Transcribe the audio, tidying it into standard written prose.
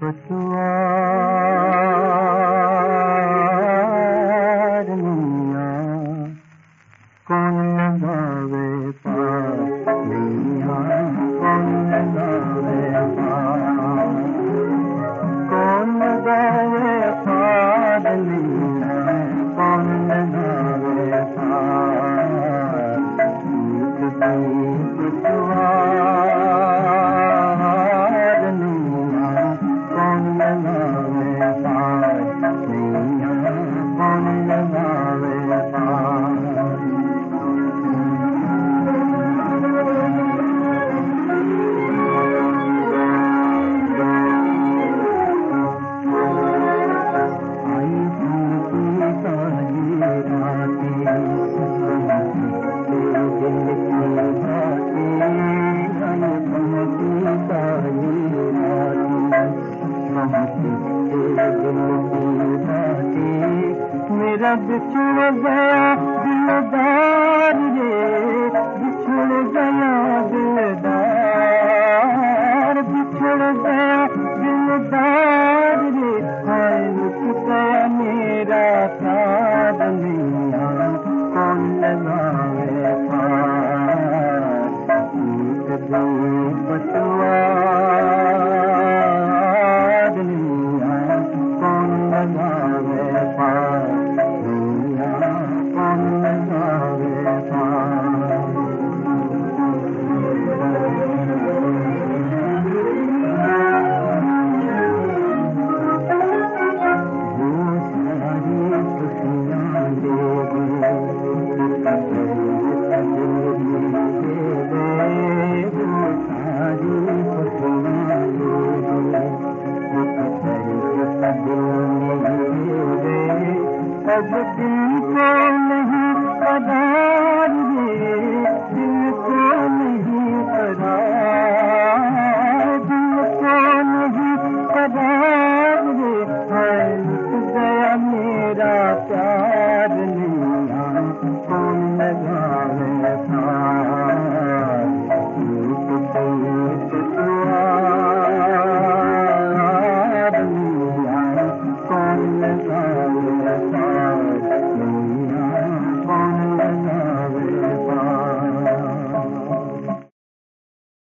पतवार मियां कौन लगावे पार मियां कौन लगावे पार कौन लगावे पार मियां कौन लगावे पार पतवार मियां कौन लगावे पार मियां कौन लगावे पार मेरा बिछड़ गया दिलदार रे बिछड़ गया दिलदार बिछड़ गया दिलदार रे हाय रुक गया मेरा प्यार मियां कौन लगावे पार पतवार मियां कौन लगावे पार कौन लगावे पार वो सारी खुशियाँ दे अब दिन